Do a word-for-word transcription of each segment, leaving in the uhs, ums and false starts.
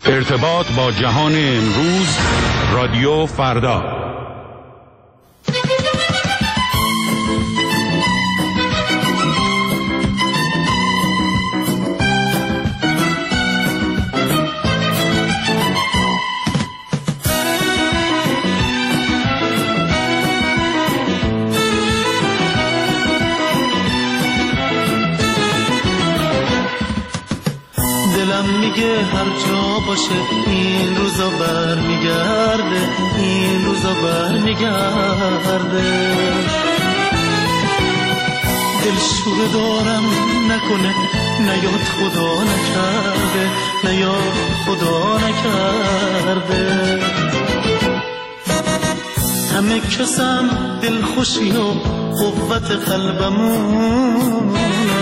ارتباط با جهان امروز، رادیو فردا. میگه هر جا باشه این روزا بر میگرده، این روزا بر میگرده. دلشوره دارم نکنه نیاد خدا نکرده، نیاد خدا نکرده. همه کسم دلخوشی و قوت قلبمونه،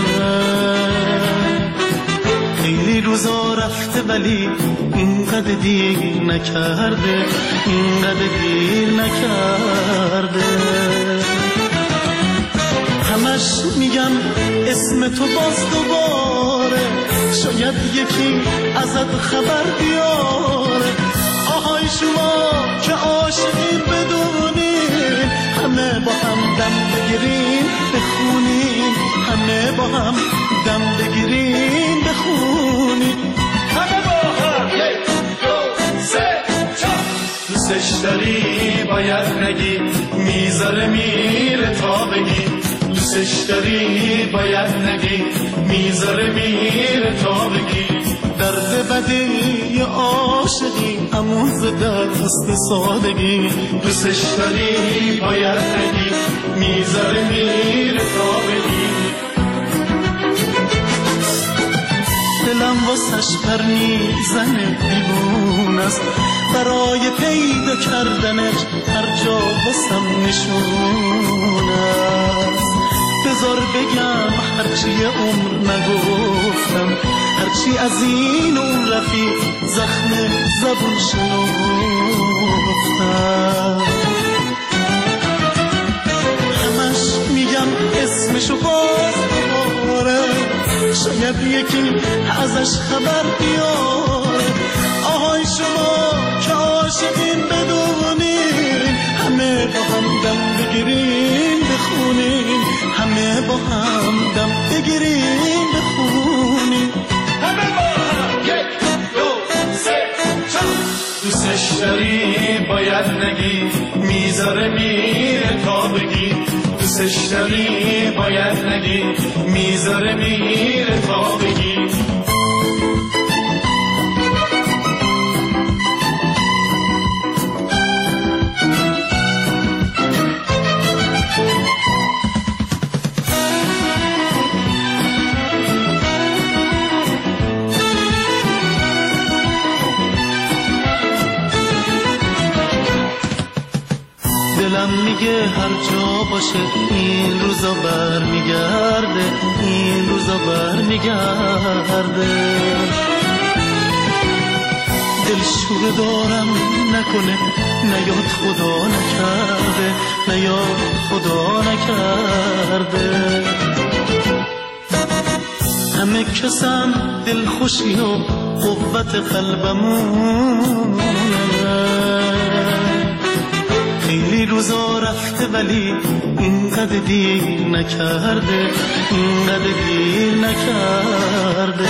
خیلی روزا رفته ولی اینقدر دیر نکرده، اینقدر دیر نکرده. همش میگم اسم تو باز دوباره، شاید یکی ازت خبر بیاره. آهای شما که عاشقین بدونین، همه با هم دم بگیرین بخونین، همه با هم دم بگیرین بخونین، همه با هم. یک دو سه چهار. دوستش داری باید نگی، میذاره میره تا بگی. دوستش داری باید نگی، میذاره میره تا بگی. درد بدی عاشقی همون ز دست سادگی. دوستش داری باید نگی، میذاره میره تا بگی. دلم واسش پر میزنه دیوون است، برای پیدا کردنش هر جا واسم نشون است. بذار بگم هرچی عمر نگفتم، هرچی از این اون رفیق زخم زبون شنفتم. همش میگم اسمشو باز دوباره، شاید یکی ازش خبر بیاره. آهای شما که عاشقین بدونین، همه با هم دم بگیرین بخونین، همه با هم دم بگیرین بخونین، همه با هم. یک دو سه چهار. دوستش داری باید نگی، میذاره میره تا بگی. دوستش داری باید نگی، میذاره میره تا بگی. دلم میگه هر جا باشه این روزا بر میگرده، این روزا بر میگرده. دلشوره دارم نکنه نیاد خدا نکرده، نیاد خدا نکرده. همه کسم دلخوشی و قوت قلبمونه، خیلی روزا رفته ولی اینقدر دیر نکرده، اینقدر دیر نکرده.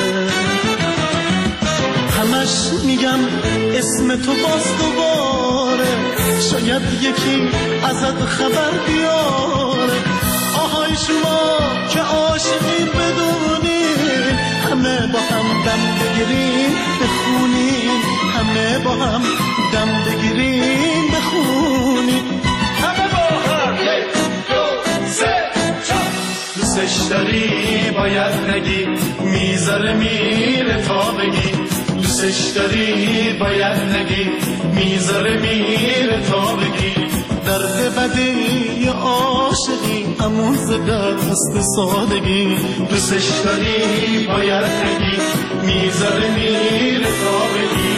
همش میگم اسم تو باز دوباره، شاید یکی ازت خبر بیاره. آهای شما که عاشقین بدونین، همه با هم دم بگیرین بخونین، همه با هم دم بگیرین بخونین، همه با هم. یک دو سه چهار. دوستش داری باید نگی، میذاره میره تا بگی. دوستش داری باید نگی، میذاره میره تا بگی. درد بدی عاشقی همون ز دست سادگی. دوستش داری باید نگی، میذاره میره تا بگی.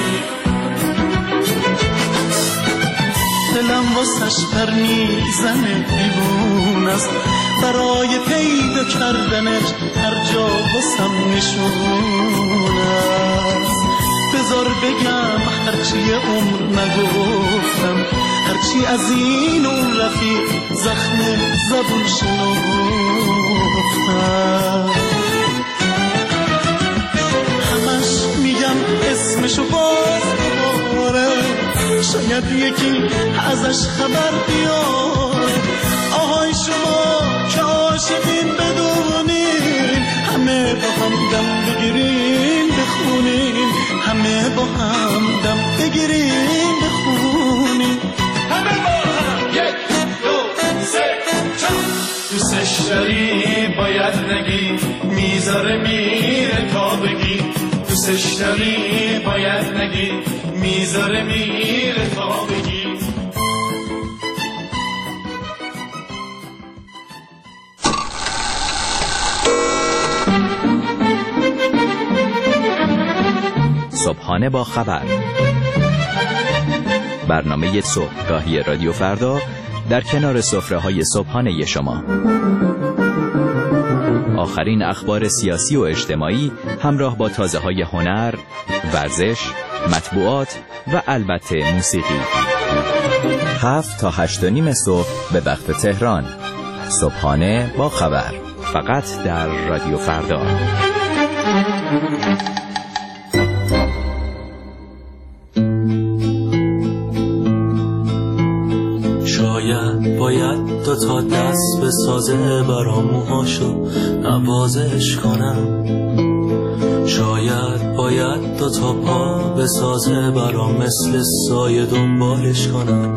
دلم واسش پر میزنه دیوون است، برای پیدا کردنش هر جا واسم نشون است. بذار هرچی عمر نگفتم، هرچی از این اون رفیق زخم زبون شنفتم. همش میگم اسمشو باز دوباره، شاید یکی ازش خبر بیاره. آهای شما که عاشقین بدونین، همه با هم دم بگیرین بخونین، همه با هم دم بگیرین بخونین، همه با هم. یک دو سه چهار. دوستش داری باید نگی، میذاره میره تا بگی. دوستش داری باید نگی، میذاره میره تا بگی. صبحانه با خبر، برنامه صبحگاهی رادیو فردا در کنار سفره‌های صبحانه شما. آخرین اخبار سیاسی و اجتماعی همراه با تازه‌های هنر، ورزش، مطبوعات و البته موسیقی. هفت تا هشت و نیم صبح به وقت تهران. صبحانه با خبر، فقط در رادیو فردا. شاید باید دو تا دست به سازه برام موهاشو نوازش کنم. شاید باید دو تا پا به سازه برام مثل سایه دنبالش کنم.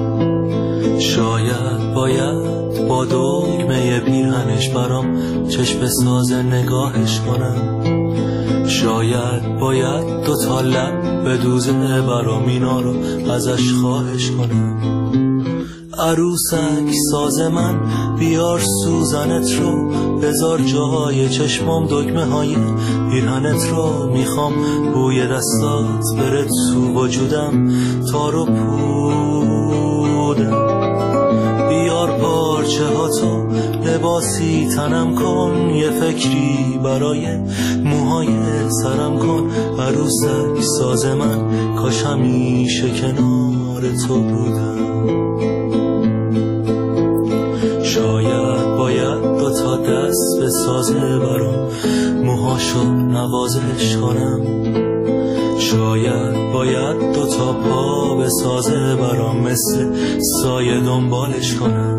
شاید باید با دگمه پیرهنش برام چشم سازه نگاهش کنم. شاید باید دو تا لب به دوزه برام اینا رو ازش خواهش کنم. عروسک ساز من بیار سوزنت رو، بذار جاهای چشمام دگمه های پیرهنت رو. میخوام بوی دستات بره تو وجودم، تارو پودم. بیار پارچه ها تو لباسی تنم کن، یه فکری برای موهای سرم کن. عروسک ساز من کاش همیشه کنار تو بودم. شاید باید دو تا دست به سازه برام موهاشو نوازش کنم. شاید باید دو تا پا به سازه برام مثل سایه دنبالش کنم.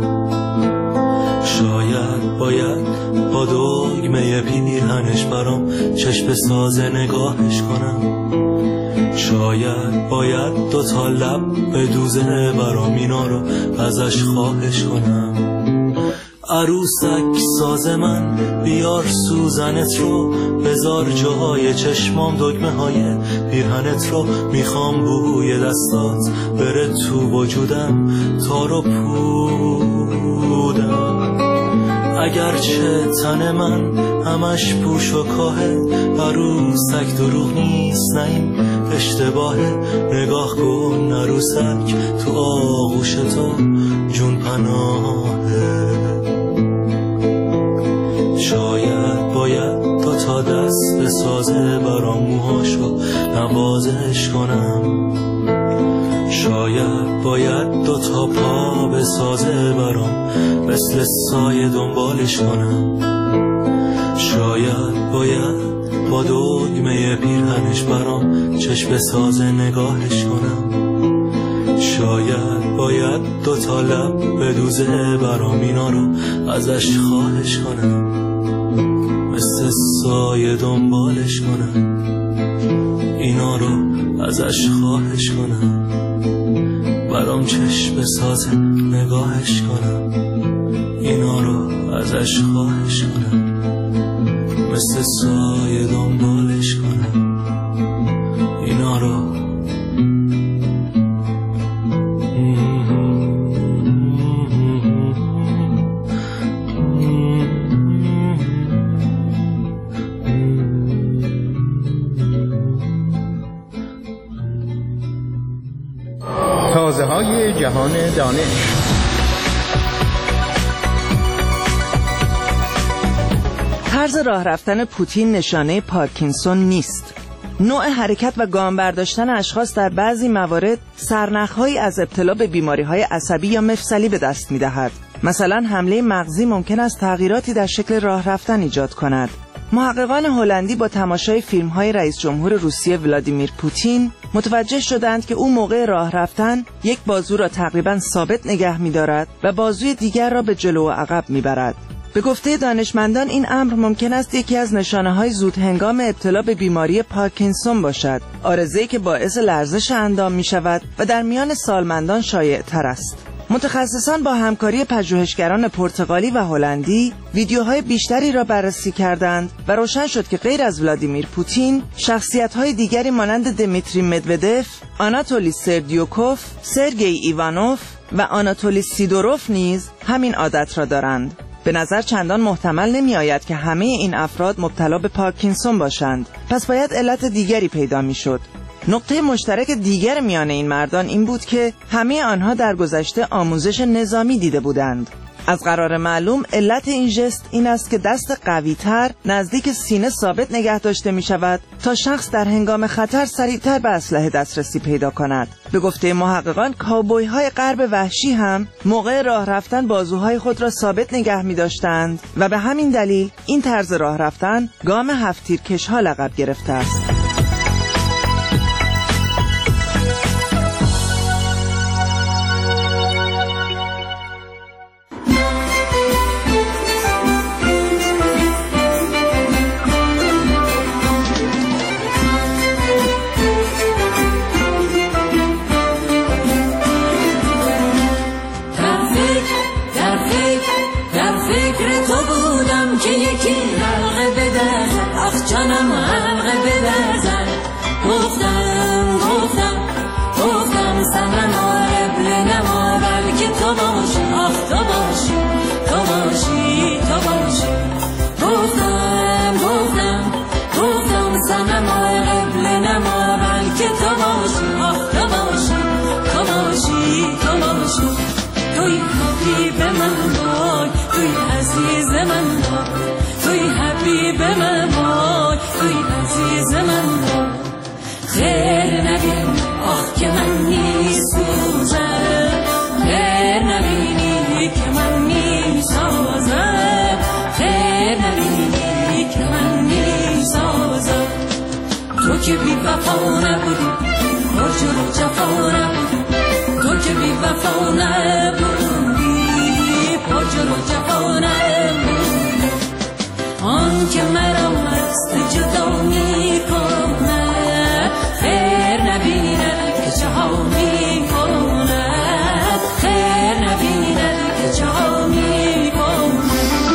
شاید باید با دگمه پیرهنش برام چشم سازه نگاهش کنم. شاید باید دو تا لب به دوزه برام اینا رو ازش خواهش کنم. عروسک ساز من بیار سوزنت رو، بذار جاهای چشمام دگمه های پیرهنت رو. میخوام بوی دستات بره تو وجودم، تارو پودم. اگرچه تن من همش پوش و کاهه، عروسک دروغ نیست نه این اشتباهه. نگاه کن عروسک تو آغوش تو جون پناهه. شاید باید دو تا دست به سازه برام موهاشو نوازش کنم. شاید باید دو تا پا به سازه برام مثل سایه دنبالش کنم. شاید باید با دگمه پیرهنش برام چشم سازه نگاهش کنم. شاید باید دو تا لب به دوزه برام اینا رو ازش خواهش کنم. مثل سایه دنبالش کنم، اینا رو ازش خواهش کنم. برام چشم سازه نگاهش کنم، اینا رو ازش خواهش کنم. مثل سایه دنبالش کنم، اینا رو. تازه های جهان دانش. طرز راه رفتن پوتین نشانه پارکینسون نیست. نوع حرکت و گام برداشتن اشخاص در بعضی موارد سرنخ‌هایی از ابتلا به بیماری‌های عصبی یا مفصلی به دست می‌دهد. مثلا حمله مغزی ممکن است تغییراتی در شکل راه رفتن ایجاد کند. محققان هلندی با تماشای فیلم‌های رئیس جمهور روسیه ولادیمیر پوتین متوجه شدند که او موقع راه رفتن یک بازو را تقریباً ثابت نگه می‌دارد و بازوی دیگر را به جلو و عقب می‌برد. به گفته دانشمندان این امر ممکن است یکی از نشانه‌های زود هنگام ابتلا به بیماری پارکینسون باشد، عارضه‌ای که باعث لرزش اندام می‌شود و در میان سالمندان شایع‌تر است. متخصصان با همکاری پژوهشگران پرتغالی و هلندی ویدیوهای بیشتری را بررسی کردند و روشن شد که غیر از ولادیمیر پوتین، شخصیت‌های دیگری مانند دمیتری مدودف، آناتولی سردیوکوف، سرگئی ایوانوف و آناتولی سیدوروف نیز همین عادت را دارند. به نظر چندان محتمل نمی آید که همه این افراد مبتلا به پارکینسون باشند، پس باید علت دیگری پیدا می شد. نقطه مشترک دیگر میان این مردان این بود که همه آنها در گذشته آموزش نظامی دیده بودند. از قرار معلوم علت این ژست این است که دست قوی‌تر نزدیک سینه ثابت نگه داشته می شود تا شخص در هنگام خطر سریعتر به اسلحه دسترسی پیدا کند. به گفته محققان کاوبوی های غرب وحشی هم موقع راه رفتن بازوهای خود را ثابت نگه می داشتند و به همین دلیل این طرز راه رفتن گام هفت تیرکش ها لقب گرفته است. که یکی حلقه بدرزن آخ جانم حلقه بدرزن گفتم گفتم گفتم سنما قبل نما بلکه تو باشی آخ تو باشی تو باشی تو باشی گفتم گفتم گفتم سنما قبل نما بلکه تو باشی آخ تو باشی تو باشی تو باشی توی حبیب من وای توی عزیز من وای توی حبیب من وای توی عزیز من وای خیر نبین آخ که من میسوزم خیر نبینی که من میسازم خیر نبینی که من میسازم تو که بی وفا نبودی برج رو جفا نبودی تو که بی وفا نبودی برج رو جفا نبودی آن که مرا مست جدا میکنه خیر نبیند که چه ها میکند خیر نبیند که چه ها میکند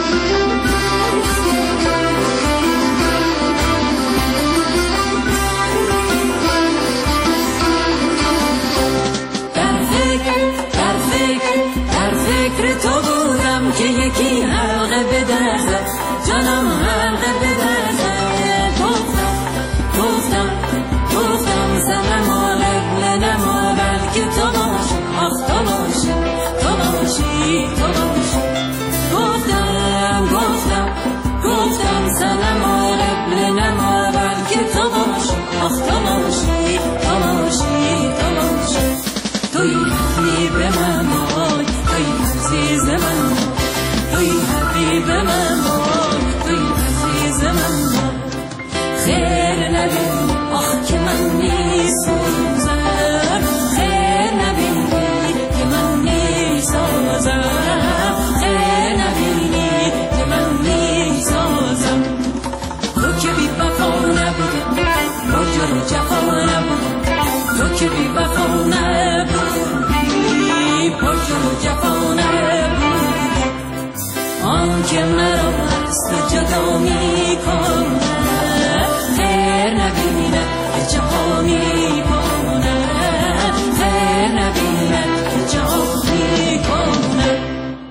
در فکر در فکر در فکر تو بودم که یکی حلقه بدرزد جانم حلقه بدرزد گفتم گفتم گفتم سنما قبل نما بلکه تو باشی آخ تو باشی تو باشی تو باشی گفتم گفتم گفتم سنما قبل نما بلکه تو باشی آخ تو باشی تو باشی تو باشی توی حبیب من وای توی عزیز من توی حبیب من وای توی عزیز من وای خیر نبین آخ که من میسوزم خیر نبینی که من میسازم خیر نبینی که من میسازم تو که بی وفا نبودی برج رو جفا نبودی تو که بی وفا نبودی برج رو جفا نبودی آن که مرا مست جدا میکنه خیر نبیند که چه ها میکنه خیر نبیند که چه ها میکنه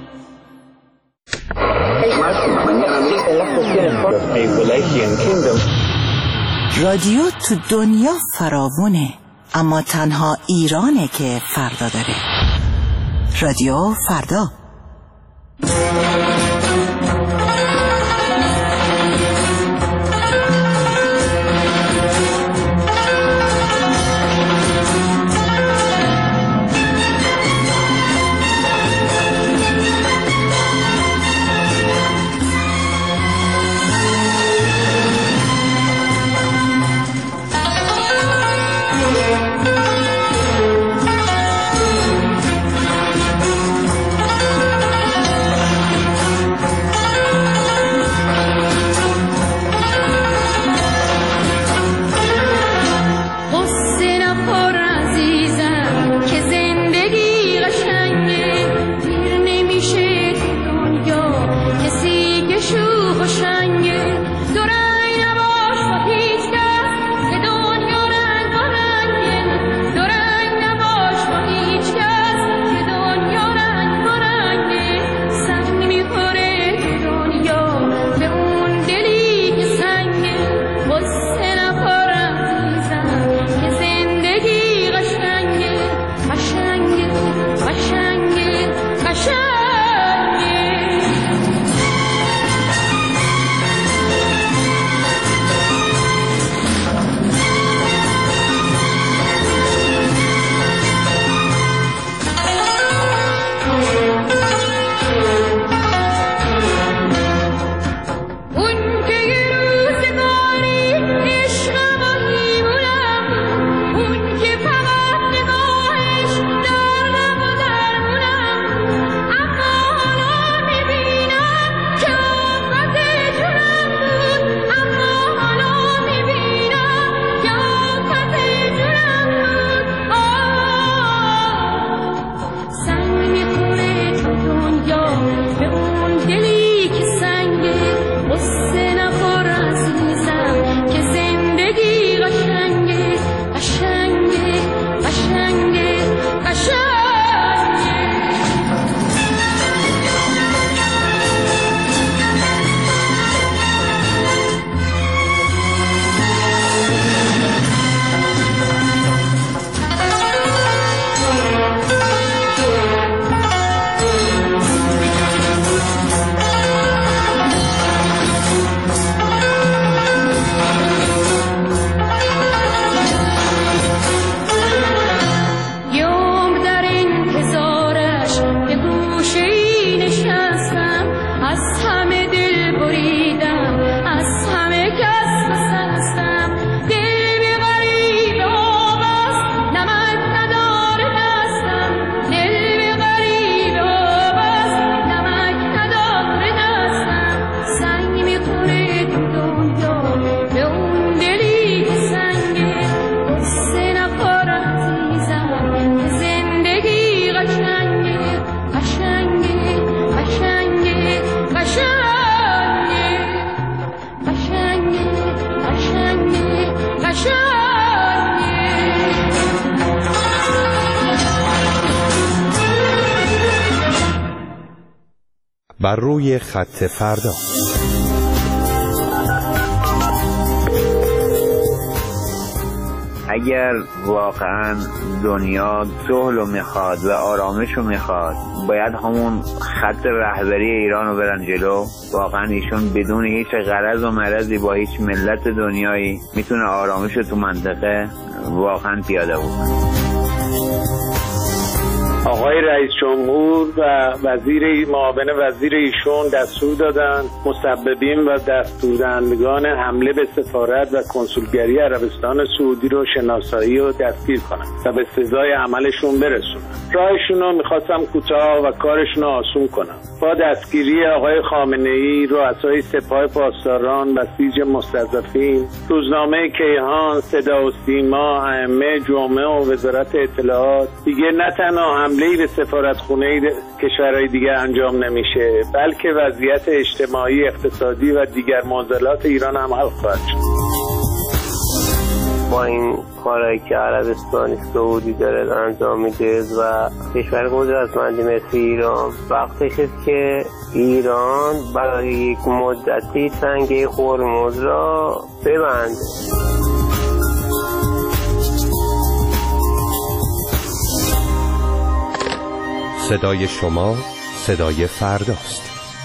رادیو تو دنیا فراوونه اما تنها ایرانه که فردا داره. رادیو فردا. بر روی خط فردا. اگر واقعا دنیا صلح رو میخواد و آرامش رو میخواد، باید همون خط رهبری ایران رو برن جلو. واقعا ایشون بدون هیچ غرض و مرضی با هیچ ملت دنیایی میتونه آرامش رو تو منطقه واقعا پیاده بکنه. آقای رئیس جمهور و وزیر معاون وزیر ایشون دستور دادن مسببین و دستوردهندگان حمله به سفارت و کنسولگری عربستان سعودی رو شناسایی و دستگیر کنن و به سزای عملشون برسونن. راهشون رو میخواستم کوتاه و کارشون رو آسون کنم. با دستگیری آقای خامنه‌ای، رؤسای سپاه پاسداران، بسیج مستضعفین، روزنامه کیهان، صدا و سیما، ائمه جمعه و وزارت اطلاعات، دیگه نه تنها حمله‌ای به سفارتخونه کشورهای دیگه انجام نمیشه، بلکه وضعیت اجتماعی، اقتصادی و دیگر معضلات ایران هم حل خواهد شد. با این کارهایی که عربستان سعودی داره انجام میده و کشور قدرتمندی مثل ایران، وقتشه که ایران برای یک مدتی تنگه هرمز را ببنده. صدای شما صدای فرداست.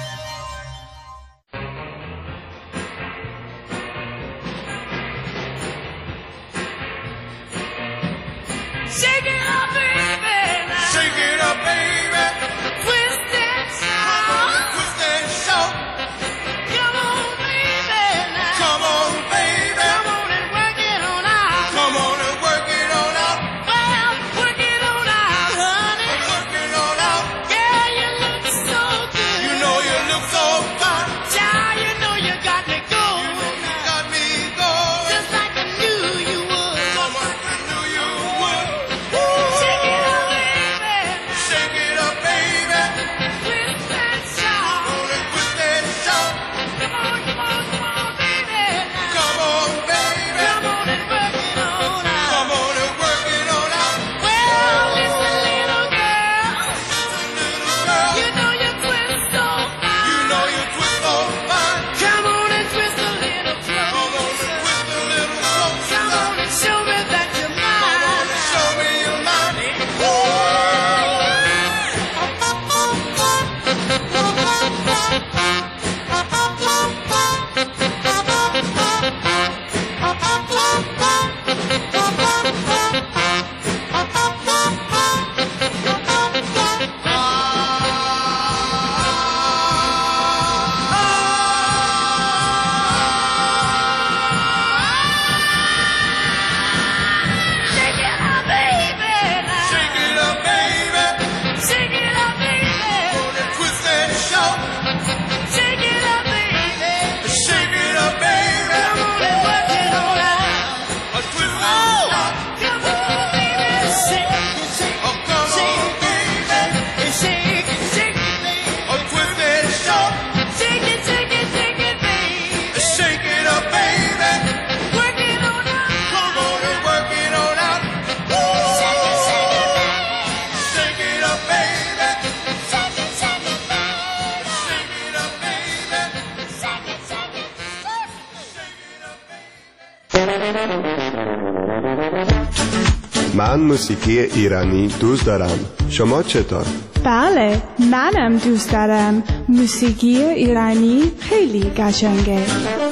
من موسیقی ایرانی دوست دارم. شما چطور؟ بله، منم دوست دارم. موسیقی ایرانی خیلی قشنگه.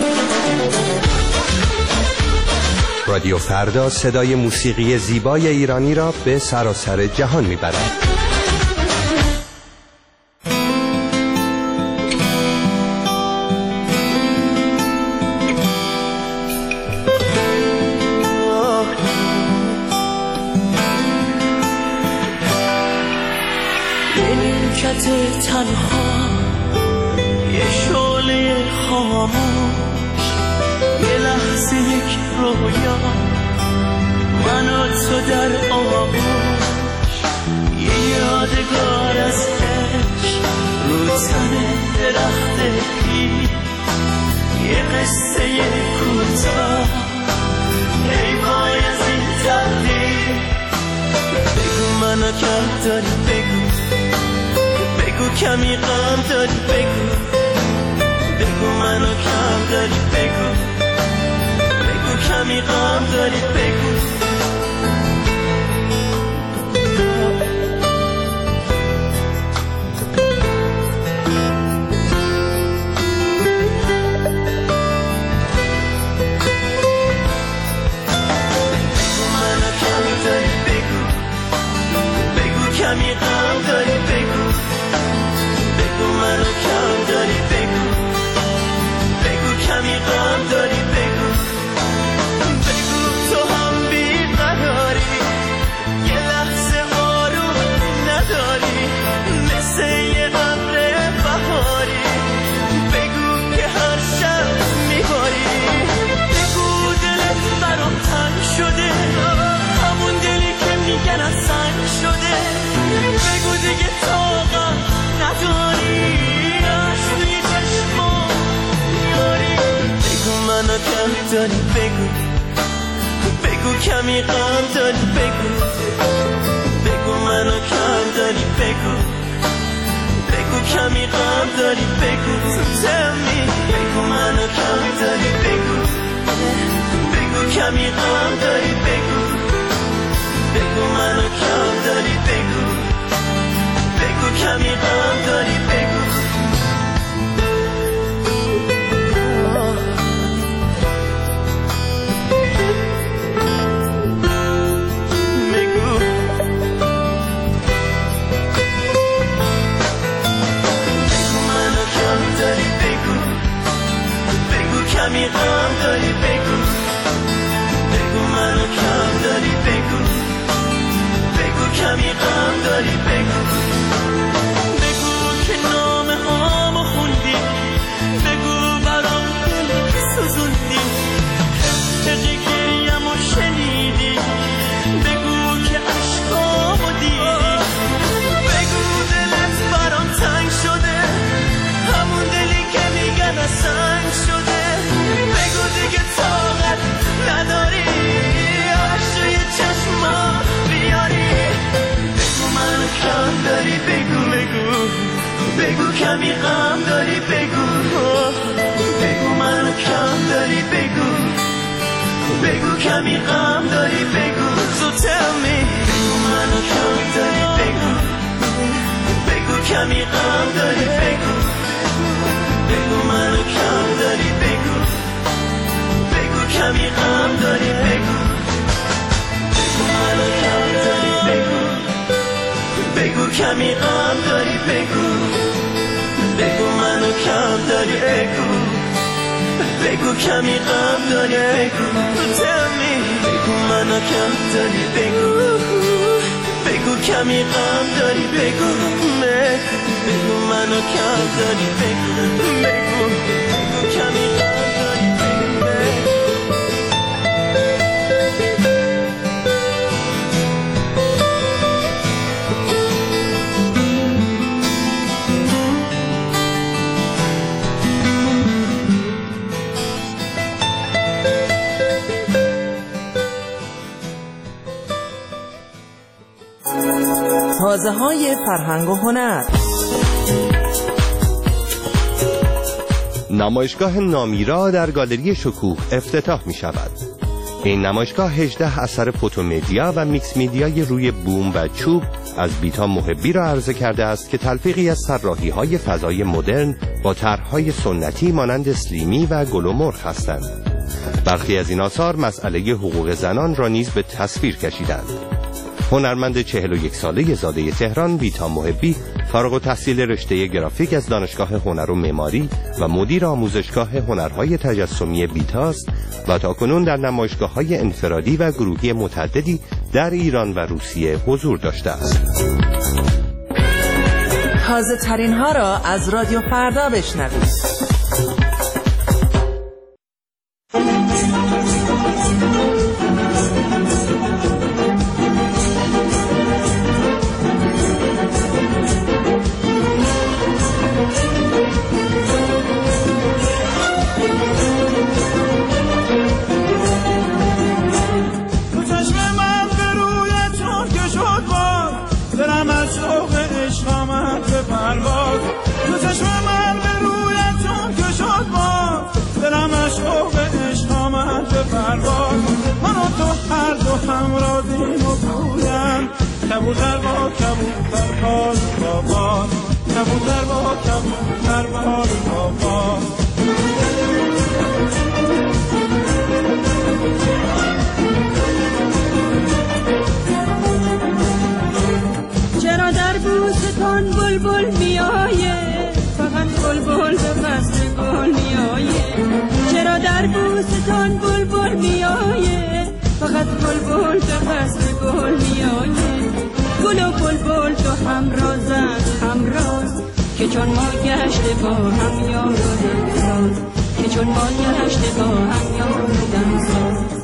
رادیو فردا صدای موسیقی زیبای ایرانی را به سراسر جهان میبرد. تنها یه شعله خاموش، یه لحظه یک رویا، من و تو در آغوش، یه یادگار از عشق رو تن درخت پیر، یه قصه کوتاه ای وای از این تقدیر. بگو منو که داری، بگو بگو بگو کمی غم داری بگو بگو منو کم داری بگو بگو کمی غم داری بگو کمی غم داری بگو بگو منو کم داری بگو بگو کمی غم داری بگو بگو تو هم بیقراری یه لحظه آروم نداری مثل یه ابر بهاری بگو که هر شب میباری بگو دلت برام تنگ شده همون دلی که میگن از سنگ شده بگو دیگه طاقت نداری عشقی چشما میاری بگو منو کم داری بگو بگو کمی غم داری بگو بگو منو کم داری بگو بگو کمی غم داری بگو تو تمی بگو منو کم داری بگو بگو کمی غم داری بگو بگو منو کم داری بگو بگو کمی غم داری بگو بگو بگو منو کم داری بگو بگو کمی غم داری بگو بگو منو کم داری بگو بگو کمی غم داری بگو بگو که نامه هامو خوندی بگو برام دل سوزوندی چقی گریمو شنیدی بگو که عشقامو دیدی بگو دلت برام تنگ شده همون دلی که میگن از سنگ شده بگو دیگه طاقت نداری عشقی چشما بیاری بگو منو کم داری بگو بگو بگو کمی غم داری بگو بگو منو کم داری بگو بگو کمی غم داری بگو So tell me بگو منو کم داری بگو بگو کمی غم داری بگو بگو منو کم داری بگو بگو کمی غم داری بگو بگو منو کم داری بگو بگو کمی غم داری بگو بگو منو کم داری بگو بگو کمی غم داری بگو Tell me بگو منو کم داری بگو بگو کمی غم داری بگو بگو منو کم داری بگو بگو بگو کمی غم داری بگو تازه های فرهنگ و هنر. نمایشگاه نامیرا در گالری شکوه افتتاح می شود. این نمایشگاه هجده اثر فوتومدیا و میکس میدیای روی بوم و چوب از بیتا محبی را عرضه کرده است که تلفیقی از طراحی های فضای مدرن با طرح‌های سنتی مانند اسلیمی و گل و مرغ هستند. برخی از این آثار مسئله حقوق زنان را نیز به تصویر کشیدند. هنرمند چهل و یک ساله زاده تهران بیتا محبی فارغ التحصیل رشته گرافیک از دانشگاه هنر و معماری و مدیر آموزشگاه هنرهای تجسمی بیتاست و تاکنون در نمایشگاه‌های انفرادی و گروهی متعددی در ایران و روسیه حضور داشته است. تازه ترین ها را از رادیو فردا بشنوید. پرواز بازیم و گویم کبوتر با کبوتر بال با بال کبوتر با کبوتر بال با بال چرا در بوستان بلبل میآیه فقط بلبل به فصل گل میآیه چرا در بوستان بلبل میآیه فقط بلبل به فصل گل میآیه گل و بلبل تو همرازن همراز که چون ما گشته با هم یارودن ساز که چون ما گشته با هم یارودن ساز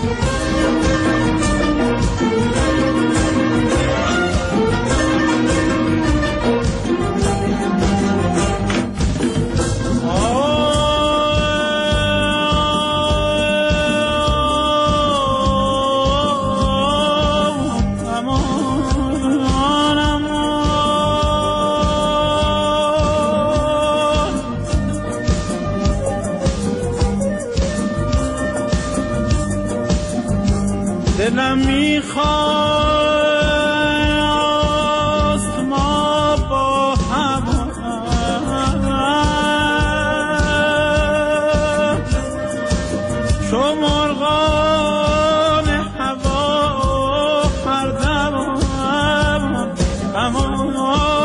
دلم میخواست ما با هم چو مرغان هوا هر دم اما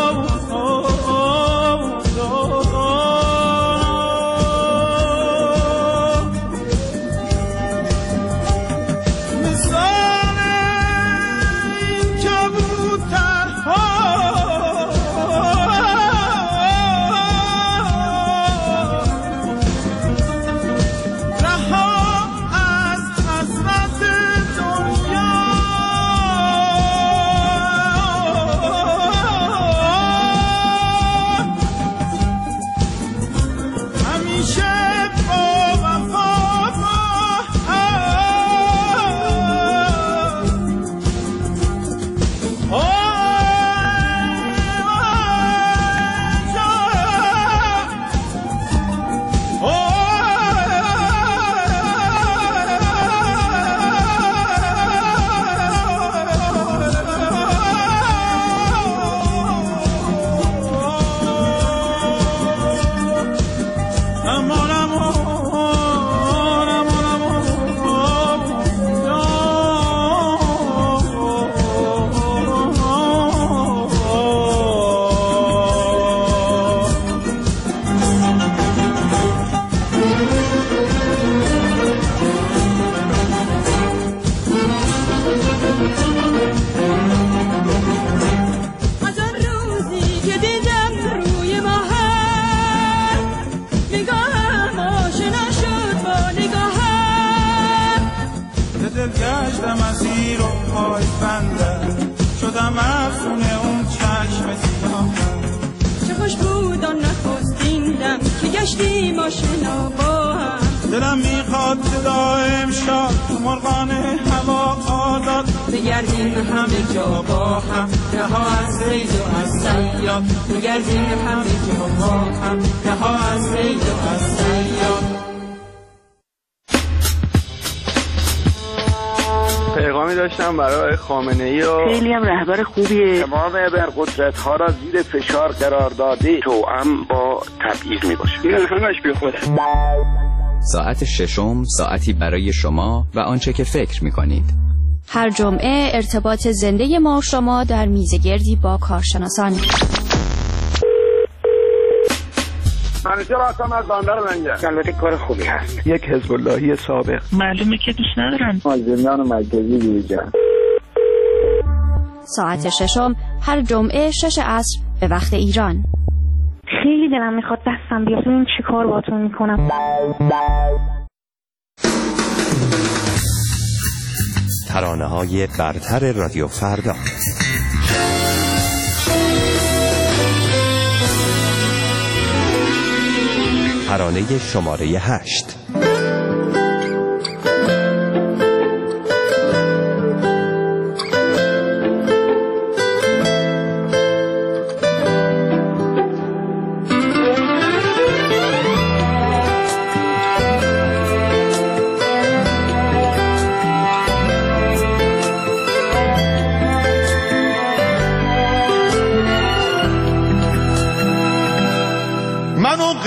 گشتم اسیر و پای بنده شدم افسون اون چشم سیاهم چه خوش بود آن نخستین دم که گشتیم آشنا با هم دلم میخواد که دائم شاد تو مرغان هوا آزاد بگردیم همه جا با هم رها از ریز و از صیاد بگردیم همه جا با هم رها از ریز و از صیاد. پیغامی داشتم برای خامنه‌ای و خیلی هم رهبر خوبیه. تمام ابرقدرت ها را زیر فشار قرار داده توأم با تبعیض می باشه. این همش بی خوده. ساعت ششم ساعتی برای شما و آنچه که فکر می کنید. هر جمعه ارتباط زنده ما و شما در میزگردی با کارشناسان. منیجر هستم از بندر لنگر. البته کار خوبی هست. یک حزب اللهی سابق. معلومه که دوست ندارن. مازندران مرکزی دیجا. ساعت ششم هر جمعه شش عصر به وقت ایران. خیلی دلم میخواد دستم بیاد ببینم چی کار باهاتون میکنم. ترانه‌های برتر رادیو فردا. ترانه شماره هشت.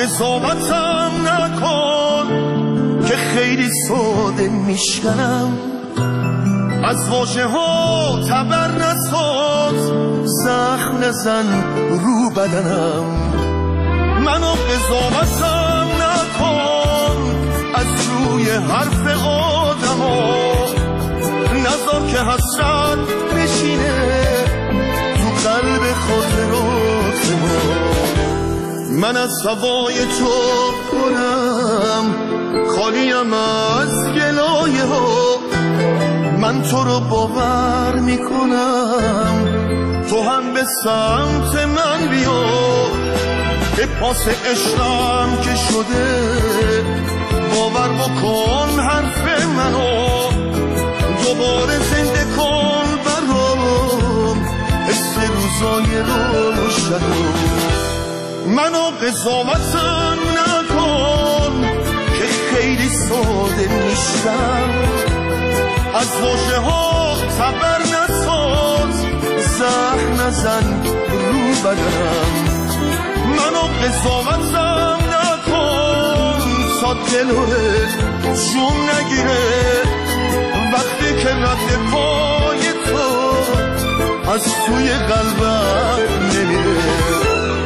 قضاوتم نکن که خیلی ساده میشکنم، از واژه ها تبر نساز، زخم نزن رو بدنم. منو قضاوتم نکن از روی حرف آدم ها، نذار که حسرت بشینه تو قلب خاطرات ما. من از هوای تو کنم خالیم از گلایه ها، من تو رو باور میکنم تو هم به سمت من بیا، به پاس عشقم که شده باور بکن حرف منو، دوباره زنده کن برام حس روزای روشنو. منو قضاوتم نکن که خیلی ساده میشم، از واژه ها تبر نساز، زخم نزن رو بدنم. منو قضاوتم نکن تا دلت جون نگیره وقتی که رد پای تو از توی قلبم نمیره.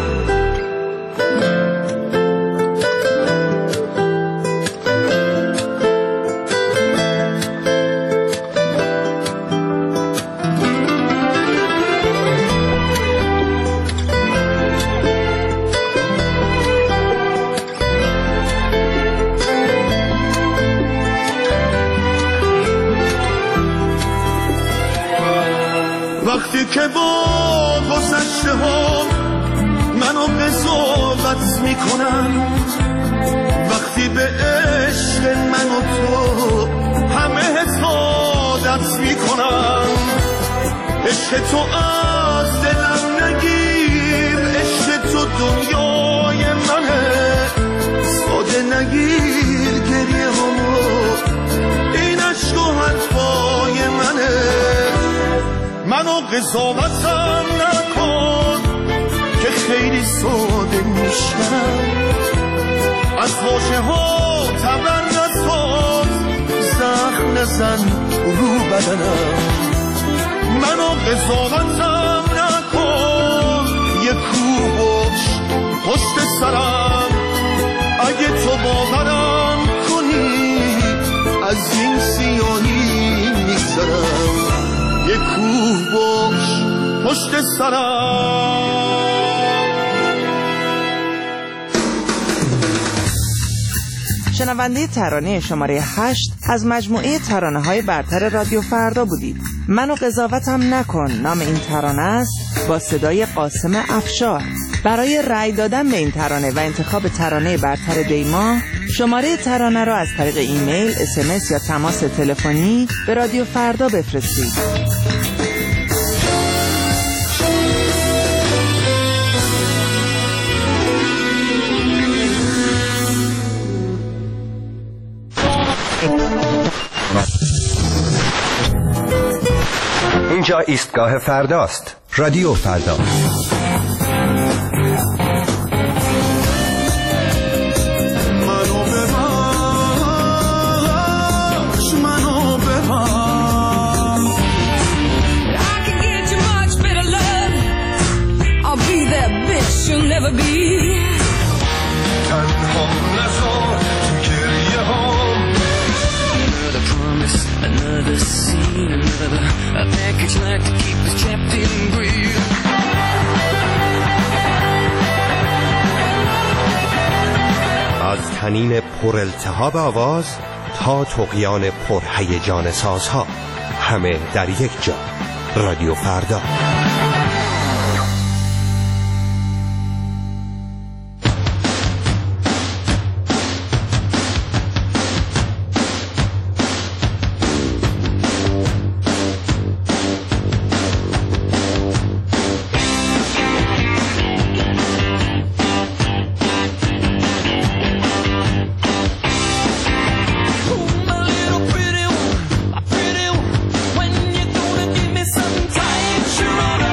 وقتی که با گذشته ها منو قضاوت میکنن، وقتی به عشق من و تو همه حسادت میکنن، عشق تو از دلم نگیر، عشق تو دنیای منه، ساده نگیر گریه همو، این عشق و حرفای منه. منو قضاوتم نکن که خیلی ساده میشم، از واژه ها تبر نساز، زخم نزن رو بدنم. منو قضاوتم نکن یه کوبش پشت سرم، اگه تو باورم کنی از این سیاهی میگذرم، یه کوه باش پشت سرم. شنونده ترانه شماره هشت از مجموعه ترانه های برتر رادیو فردا بودید. منو قضاوتم نکن نام این ترانه است، با صدای قاسم افشار. برای رأی دادن به این ترانه و انتخاب ترانه برتر دیما، شماره ترانه را از طریق ایمیل، اس ام اس یا تماس تلفنی به رادیو فردا بفرستید. اینجا ایستگاه فرداست. رادیو فردا. از تنین پر التهاب آواز تا طغیان پر هیجان سازها، همه در یک جا. رادیو فردا. You're on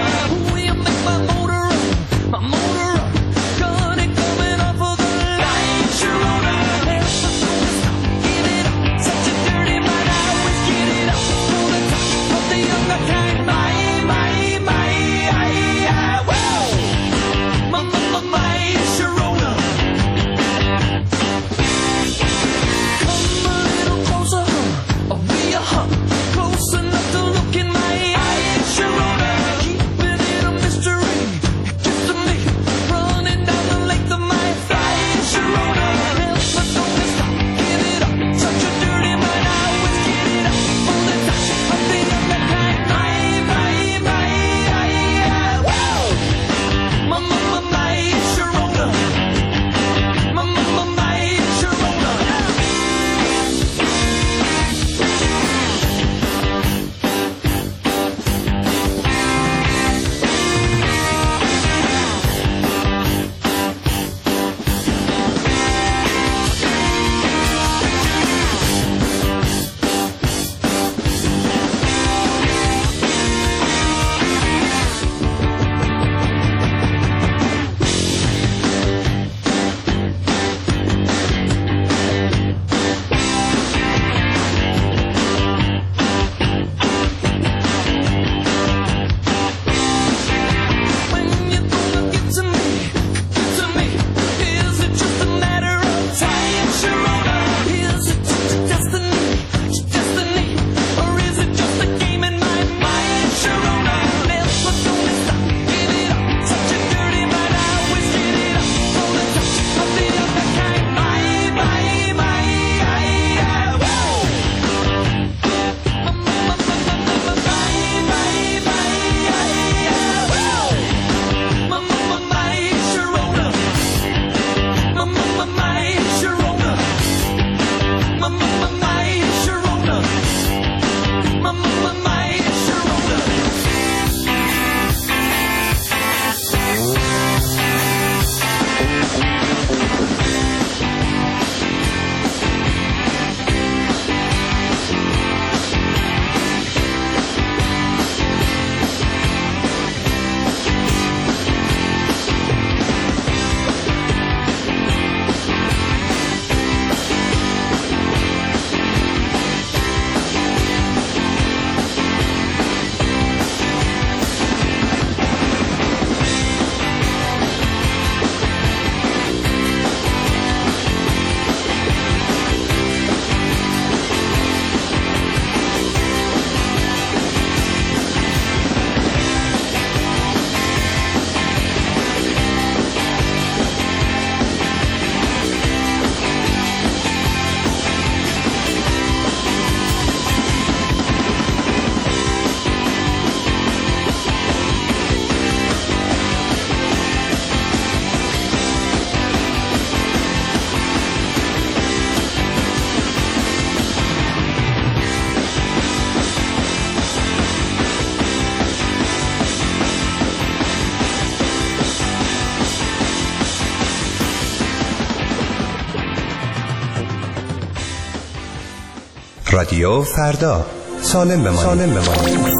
رادیو فردا، سالم بمانید. سالم بمانید.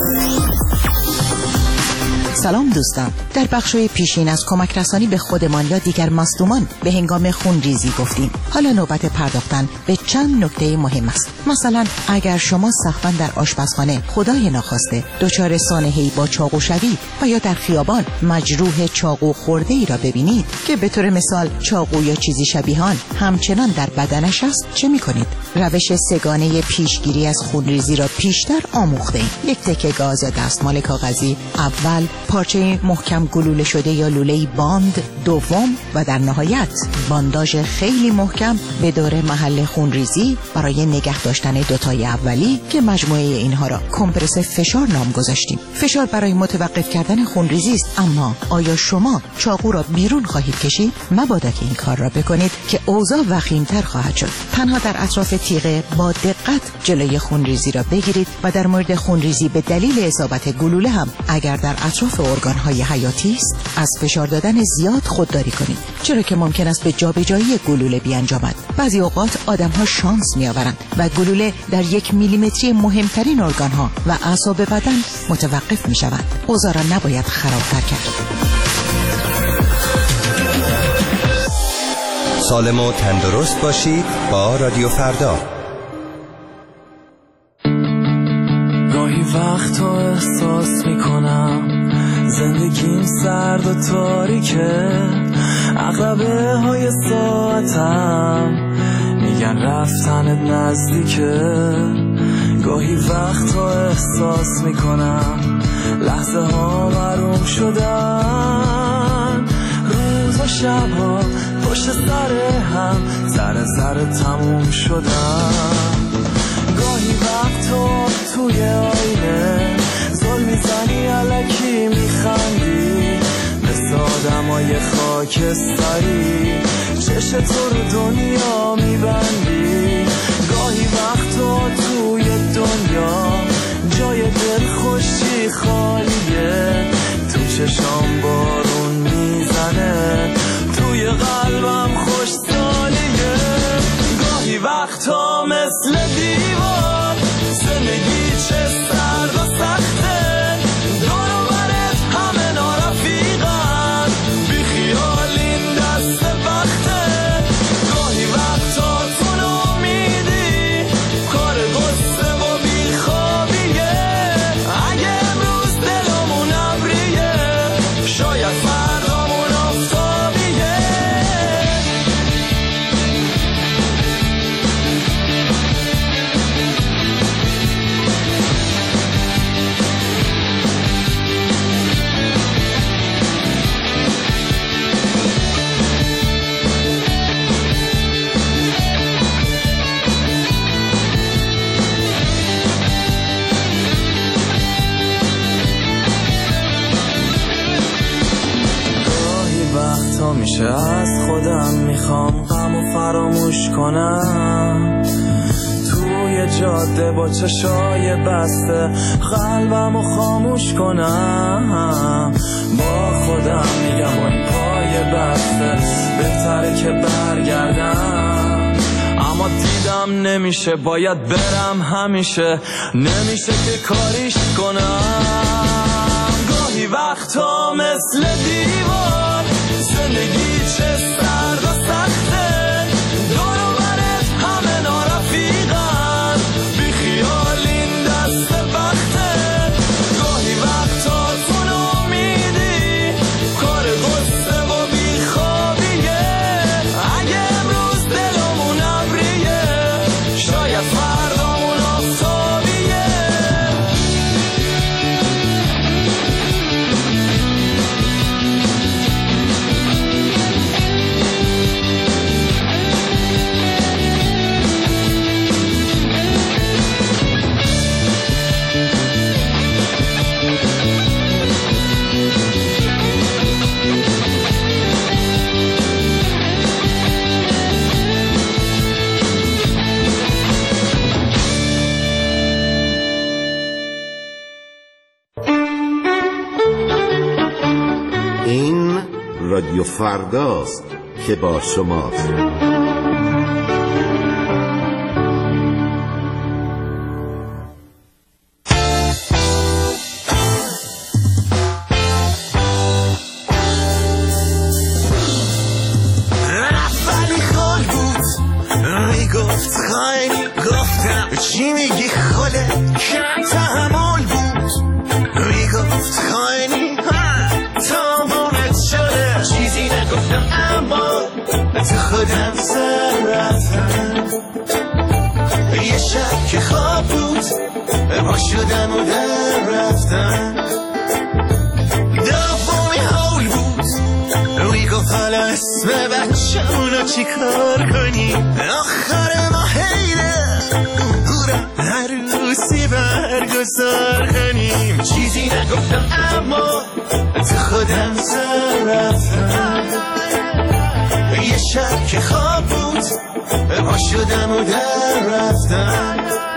سلام دوستان، در بخشای پیشین از کمک رسانی به خودمان یا دیگر مصدومان به هنگام خونریزی گفتیم. حالا نوبت پرداختن به چند نکته مهم است. مثلا اگر شما سخفاً در آشپزخانه خدای ناخواسته دچار سانحه‌ای با چاقو شوید و یا در خیابان مجروح چاقو خورده ای را ببینید که به طور مثال چاقو یا چیزی شبیه آن همچنان در بدنش است، چه می‌کنید؟ روش سگانه پیشگیری از خونریزی را پیشتر آموخته‌ایم. یک تکه گاز یا دستمال کاغذی، اول پارچه محکم گلوله شده یا لوله‌ای باند، دوم و در نهایت بانداژ خیلی محکم به دور محل خونریزی برای نگه داشتن دوتای اولی که مجموعه اینها را کمپرس فشار نام گذاشتیم. فشار برای متوقف کردن خونریزی است، اما آیا شما چاقو را بیرون خواهید کشید؟ مبادا که این کار را بکنید که اوضاع وخیم‌تر خواهد شد. تنها در اطراف تیغه با دقت جلوی خونریزی را بگیرید و در مورد خونریزی به دلیل اصابت گلوله هم اگر در اطراف ارگان‌های حیاتی است از فشار دادن زیاد خودداری کنید، چرا که ممکن است به جابجایی گلوله بیانجامد. بعضی اوقات آدم‌ها شانس می‌آورند و گلوله در یک میلیمتری مهمترین ارگان‌ها و اعصاب بدن متوقف می‌شود. اوضاع را نباید خرابتر کرد. سالم و تندرست باشید با رادیو فردا. گاهی وقتا احساس میکنم زندگیم سرد و تاریکه، عقربه های ساعتم میگن رفتنت نزدیکه. گاهی وقتا احساس میکنم لحظه ها محروم شدن، روز و شب ها پشت سر هم سر سر تموم شدن. گاهی وقتا توی آینه زل میزنی علکی میخندی، مثل آدمای خاکستری چش تو رو دنیا میبندی. گاهی وقتا توی دنیا جای دل خوشی خالیه، تو چشام بارون میزنه، توی قلبم خوش سالیه. گاهی وقتا مثل دیوار زندگی چه سرد و سخته، دور و برت همه نارفیقن، بی خیال این دست وقته. گاهی وقتا تو نامیدی کار غصه و بی خوابیه، اگه امروز دلمون ابریه شاید فردامون آفتابیه. میشه از خودم میخوام غمو فراموش کنم، توی جاده با چشای بسته قلبمو خاموش کنم. با خودم میگم با این پای بسته بهتره که برگردم، اما دیدم نمیشه، باید برم همیشه، نمیشه که کاریش کنم. گاهی وقتا مثل دیوار زندگی چه سرد و سخته، دور و برت همه نارفیقن، بی خیال این دست وقته. گاهی وقتا تو نامیدی کار غصه و بی خوابیه، اگه امروز دلمون ابریه شاید فردامون آفتابیه. رادیو فرداست که با شماست. خودم سر رفتم یه شب که خواب بود پا شدم و در رفتم دومی حول بود روی گفت حالا اسم بچه اونو چی کار کنی آخر ما حیره گورم عروسی برگزار کنیم چیزی نگفتم اما تو خودم سر رفتم یه شب که خواب بود پا شدم و در رفتم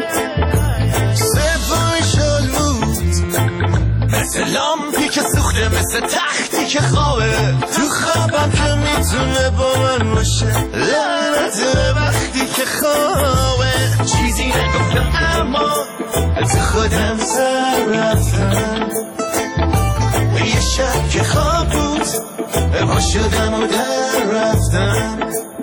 سومی شل بود مثل لامپی که سوخته مثل تختی که خوابه تو خوابم که میتونه با من باشه لعنت وقتی که خوابه چیزی نگفتم اما تو خودم سر رفتم یه شب که خواب بود پا شدم و در رفتم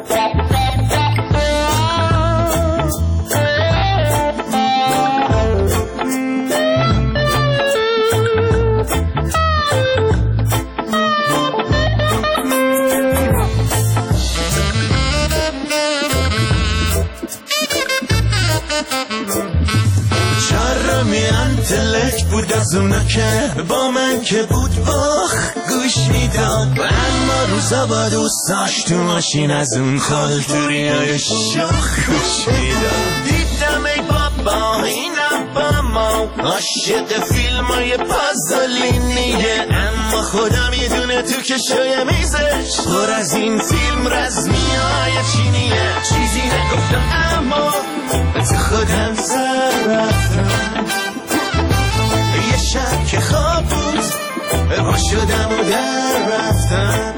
تلک بود از اونا که با من که بود باخ گوش میداد اما روزا با دوستاش تو ماشین از اون خالتوری های شاخ گوش میداد دیدم ای بابا اینم با ما عاشق فیلم های پازولینیه اما خودم یه دونه تو کشوی میزش پر از این فیلم رزمی های چینیه چیزی نگفتم اما تو خودم سر رفتم یه شب که خواب بود پا شدم و در رفتم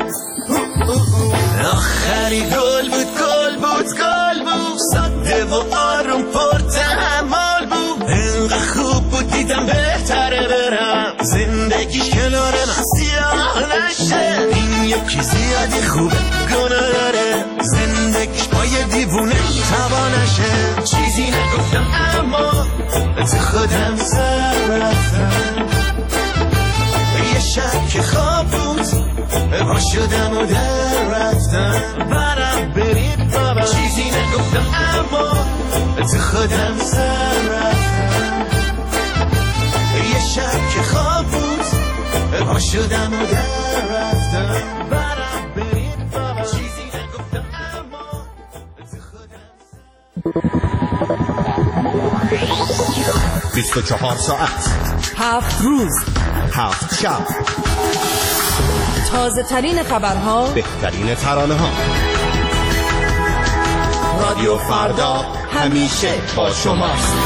آخری گل بود گل بود گل بود ساده و آروم پر تحمل بود اینقدر خوب بود دیدم بهتره برم زندگیش کنار من سیاه نشه این یکی زیادی خوبه گناه داره زندگیش با یه دیوونه تبا نشه چیزی نگفتم اما تو خودم سر رفتم یه شب که خواب بود پا شدم و در رفتم برم برید بابا چیزی نگفتم اما تو خودم سر رفتم یه شب که خواب بود پا شدم و در رفتم برم برید بابا چیزی نگفتم اما تو خودم بیست و چهار ساعت هفت روز هفت شب تازه ترین خبرها بهترین ترانه ها رادیو فردا همیشه با شماست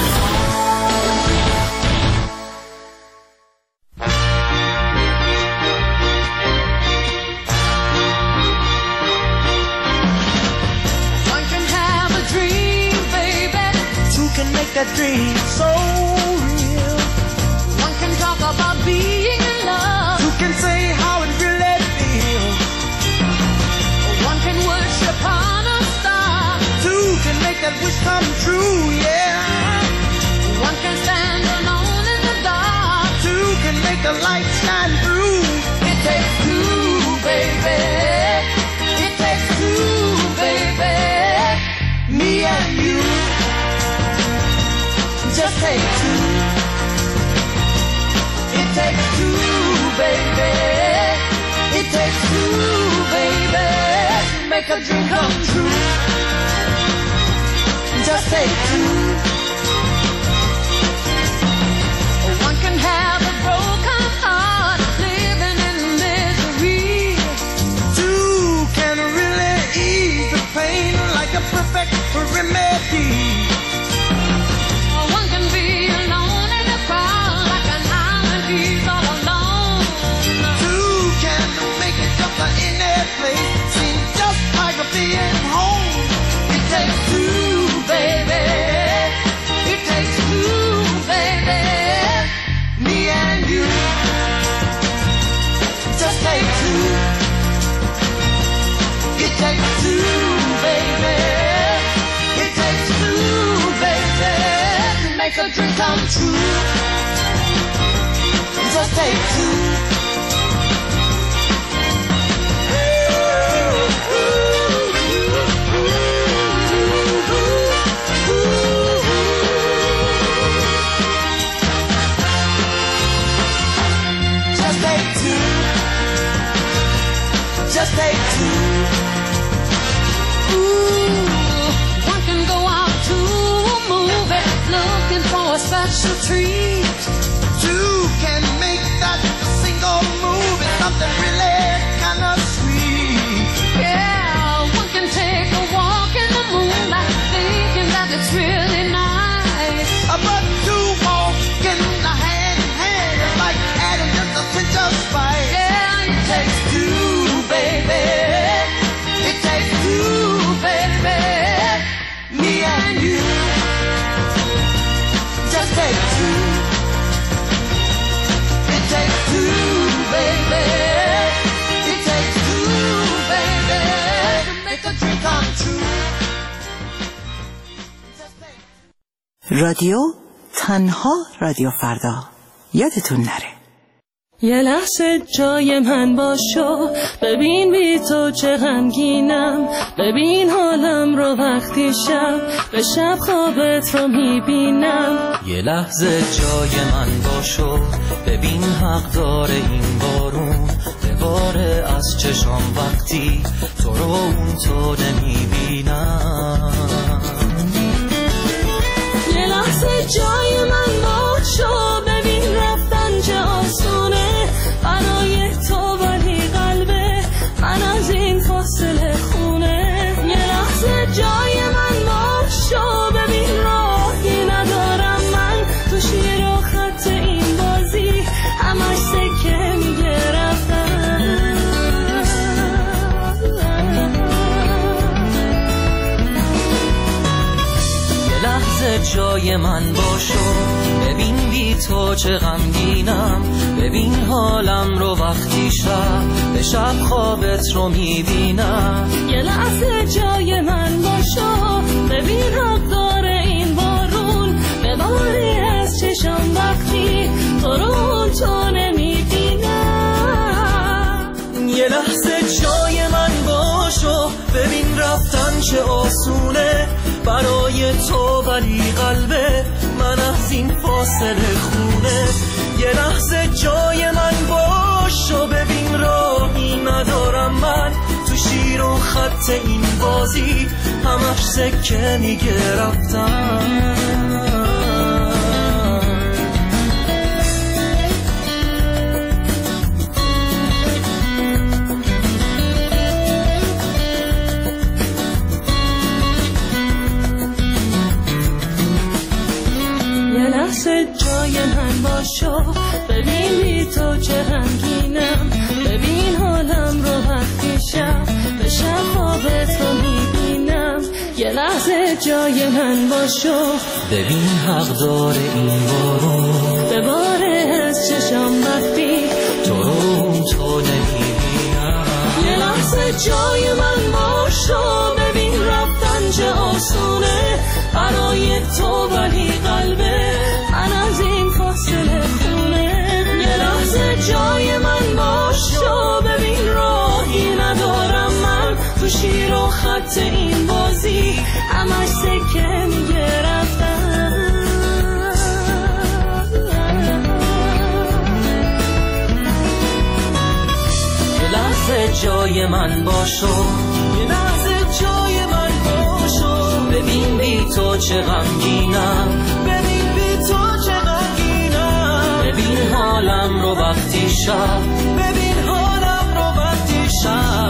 That dream so real. One can talk about being in love. Two can say how it really feels. One can worship on a star. Two can make that wish come true, yeah. One can stand alone in the dark. Two can make the light shine through. It takes two, baby. It takes two, baby. Me and you. Just take two. It takes two, baby. It takes two, baby. Make a dream come true. Just take two. One can have a broken heart, living in misery. Two can really ease the pain like a perfect remedy. Being home, it takes two, baby. It takes two, baby. Me and you. Just take two. It takes two, baby. It takes two, baby. To make a dream come true. Just take two. Ooh, ooh. just take two. Ooh, one can go out to a movie looking for a special treat. Two can make that single movie something really kind of sweet. Yeah, one can take a walk in the moonlight thinking that it's really nice. But two walking hand in hand is like adding just a pinch of spice. Yeah, it takes two, baby. It takes two, baby. Me and you. Just take two. It takes two, baby. It takes two, baby, to make a dream come true. رادیو تنها رادیو فردا. یادتون نره یه لحظه جای من باشو، ببین بی تو چه غمگینم، ببین حالم رو وقتی شب به شب خوابت رو میبینم. یه لحظه جای من باشو، ببین حق داره این بارون بباره از چشام وقتی تو رو اون تو نمیبینم. یه لحظه جای من باشو، ببین رفتن چه آسونه برای تو ولی قلبه من از این فاصله خونه. یه لحظه جای من باشو، ببین راهی ندارم من تو شیر و خط این بازی همش سکه میگه رفتن. یه لحظه جای من باشو، ببین بی تو چه غمگینم، ببین حالم رو وقتی شب به شب خوابت رو میبینم. یه لحظه جای من باشو، ببین حق داره این بارون بباری از چشم وقتی تو رو تو نمیبینم. یه لحظه جای من باشو، ببین رفتن چه آسونه برای تو ولی قلبه من از این فاصله خونه. یه لحظه جای من باشو، ببین راهی ندارم من تو شیر و خط این بازی همش سکه میگه رفتم. جای من باشو، ببین بی تو چه غمگینم، ببین حالم رو وقتی شب به شب خوابت رو میبینم. یه لحظه جای من باشو، ببین حق داره این بارون بباره از چشم وقتی تو رو تو نمیبینم. یه لحظه جای من باشو، ببین رفتن چه آسونه برای تو ولی قلبه من از این فاصله خونه. یه لحظه جای من باشو، ببین راهی ندارم من تو شیر و خط این بازی همش سکه میگه رفتن. یه لحظه جای من باشو، یه لحظه جای من باشو، ببین بی تو چه غمگینم، ببین بی تو چه غمگینم، ببین حالم رو وقتی شب، ببین حالم رو وقتی شب